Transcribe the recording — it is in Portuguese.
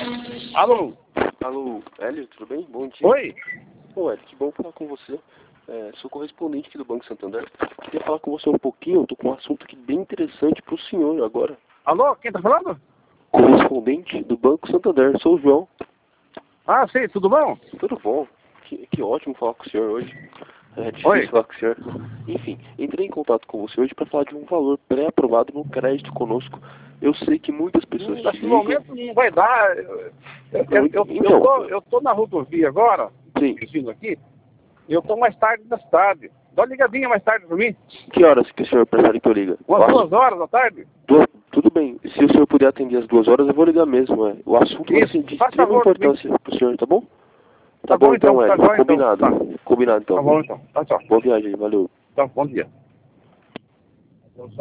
Alô? Alô, Hélio, tudo bem? Bom dia. Oi? Ô, Hélio, que bom falar com você. Sou correspondente aqui do Banco Santander. Queria falar com você um pouquinho, eu tô com um assunto aqui bem interessante pro senhor agora. Alô? Quem tá falando? Correspondente do Banco Santander, sou o João. Ah, sim, tudo bom? Tudo bom? Que ótimo falar com o senhor hoje. É difícil Oi? falar com o senhor. Enfim, entrei em contato com você hoje para falar de um valor pré-aprovado no crédito conosco. Eu sei que muitas pessoas te Nesse ligam. momento não vai dar. Então, Eu tô na rodovia agora, sim. vindo aqui, e eu tô mais tarde da cidade. Dá uma ligadinha mais tarde pra mim. Que horas que o senhor prefere que eu ligue? Umas 2 horas da tarde. Tudo bem. Se o senhor puder atender às 2 horas, eu vou ligar mesmo. O assunto vai ser de Faz extrema favor, importância pro senhor, tá bom? Tá bom, então, Hélio. tá bom, então. Combinado. Tá. Combinado, então. Tá bom, então. Tá, tchau. Boa viagem, valeu. Tá, bom dia.